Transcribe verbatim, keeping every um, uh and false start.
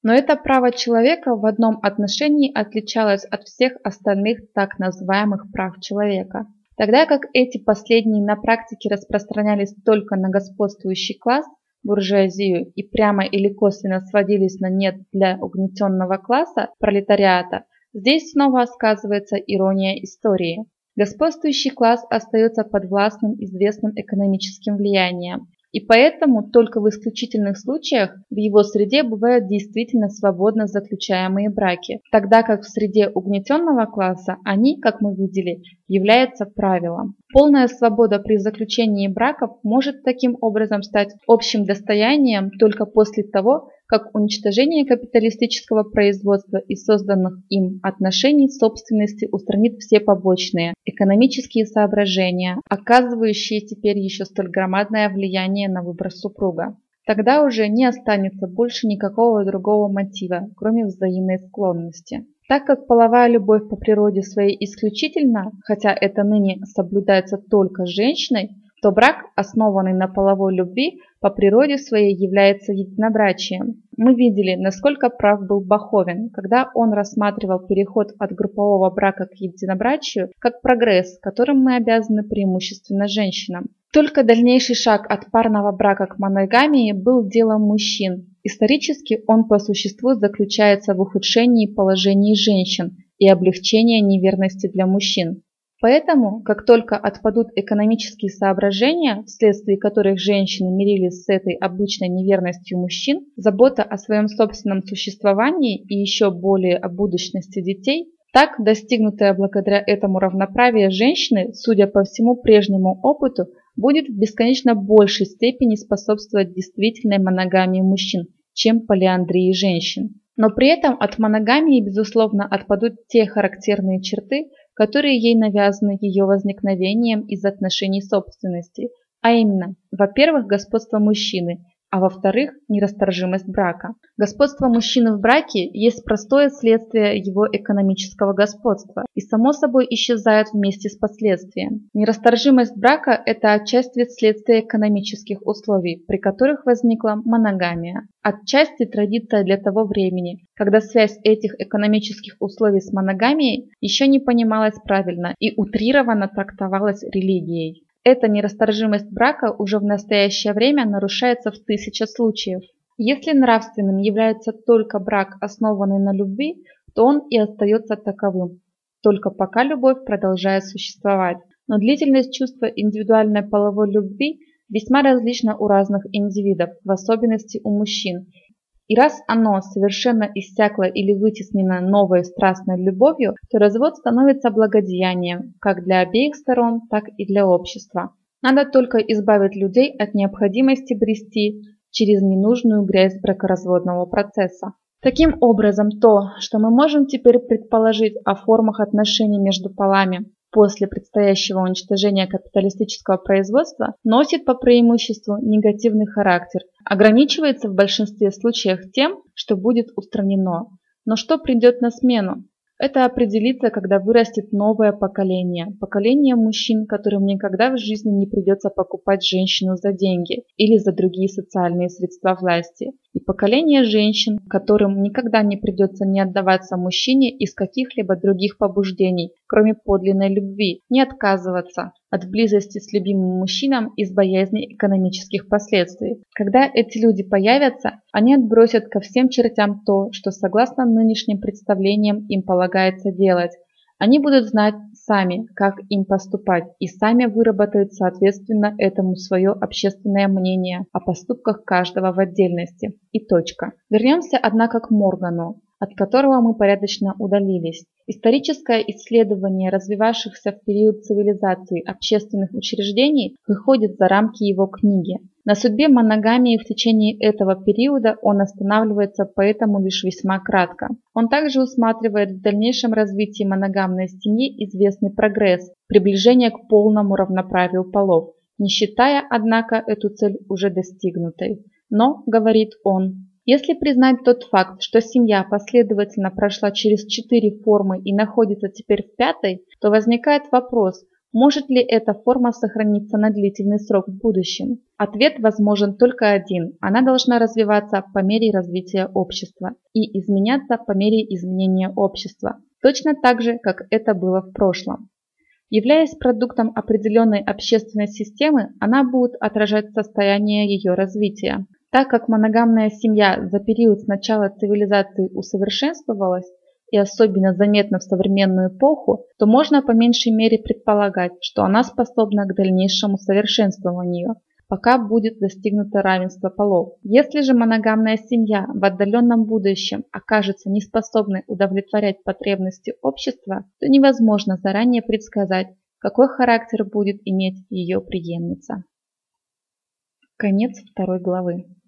Но это право человека в одном отношении отличалось от всех остальных так называемых прав человека. Тогда как эти последние на практике распространялись только на господствующий класс, буржуазию, и прямо или косвенно сводились на нет для угнетенного класса, пролетариата, здесь снова сказывается ирония истории. Господствующий класс остается подвластным известным экономическим влиянием, и поэтому только в исключительных случаях в его среде бывают действительно свободно заключаемые браки, тогда как в среде угнетенного класса они, как мы видели, являются правилом. Полная свобода при заключении браков может таким образом стать общим достоянием только после того, как уничтожение капиталистического производства и созданных им отношений собственности устранит все побочные экономические соображения, оказывающие теперь еще столь громадное влияние на выбор супруга. Тогда уже не останется больше никакого другого мотива, кроме взаимной склонности. Так как половая любовь по природе своей исключительна, хотя это ныне соблюдается только женщиной, то брак, основанный на половой любви, по природе своей является единобрачием. Мы видели, насколько прав был Баховен, когда он рассматривал переход от группового брака к единобрачию как прогресс, которым мы обязаны преимущественно женщинам. Только дальнейший шаг от парного брака к моногамии был делом мужчин. Исторически он по существу заключается в ухудшении положения женщин и облегчении неверности для мужчин. Поэтому, как только отпадут экономические соображения, вследствие которых женщины мирились с этой обычной неверностью мужчин, забота о своем собственном существовании и еще более о будущности детей, так достигнутое благодаря этому равноправие женщины, судя по всему прежнему опыту, будет в бесконечно большей степени способствовать действительной моногамии мужчин, чем полиандрии женщин. Но при этом от моногамии, безусловно, отпадут те характерные черты, которые ей навязаны ее возникновением из отношений собственности, а именно, во-первых, господство мужчины, а во-вторых, нерасторжимость брака. Господство мужчины в браке есть простое следствие его экономического господства и само собой исчезает вместе с последствием. Нерасторжимость брака – это отчасти следствие экономических условий, при которых возникла моногамия. Отчасти традиция для того времени, когда связь этих экономических условий с моногамией еще не понималась правильно и утрированно трактовалась религией. Эта нерасторжимость брака уже в настоящее время нарушается в тысячах случаев. Если нравственным является только брак, основанный на любви, то он и остается таковым, только пока любовь продолжает существовать. Но длительность чувства индивидуальной половой любви весьма различна у разных индивидов, в особенности у мужчин. И раз оно совершенно иссякло или вытеснено новой страстной любовью, то развод становится благодеянием как для обеих сторон, так и для общества. Надо только избавить людей от необходимости брести через ненужную грязь бракоразводного процесса. Таким образом, то, что мы можем теперь предположить о формах отношений между полами после предстоящего уничтожения капиталистического производства, носит по преимуществу негативный характер, ограничивается в большинстве случаев тем, что будет устранено. Но что придет на смену? Это определится, когда вырастет новое поколение, поколение мужчин, которым никогда в жизни не придется покупать женщину за деньги или за другие социальные средства власти, и поколение женщин, которым никогда не придется не отдаваться мужчине из каких-либо других побуждений, кроме подлинной любви, не отказываться от близости с любимым мужчином из боязни экономических последствий. Когда эти люди появятся, они отбросят ко всем чертям то, что согласно нынешним представлениям им полагается делать. Они будут знать сами, как им поступать, и сами выработают соответственно этому свое общественное мнение о поступках каждого в отдельности. И точка. Вернемся, однако, к Моргану, от которого мы порядочно удалились. Историческое исследование развивавшихся в период цивилизации общественных учреждений выходит за рамки его книги. На судьбе моногамии в течение этого периода он останавливается поэтому лишь весьма кратко. Он также усматривает в дальнейшем развитии моногамной семьи известный прогресс, приближение к полному равноправию полов, не считая, однако, эту цель уже достигнутой. Но, говорит он, если признать тот факт, что семья последовательно прошла через четыре формы и находится теперь в пятой, то возникает вопрос, Может ли эта форма сохраниться на длительный срок в будущем? Ответ возможен только один. Она должна развиваться по мере развития общества и изменяться по мере изменения общества, точно так же, как это было в прошлом. Являясь продуктом определенной общественной системы, она будет отражать состояние ее развития. Так как моногамная семья за период с начала цивилизации усовершенствовалась, и особенно заметно в современную эпоху, то можно по меньшей мере предполагать, что она способна к дальнейшему совершенствованию, пока будет достигнуто равенство полов. Если же моногамная семья в отдаленном будущем окажется неспособной удовлетворять потребности общества, то невозможно заранее предсказать, какой характер будет иметь ее преемница. Конец второй главы.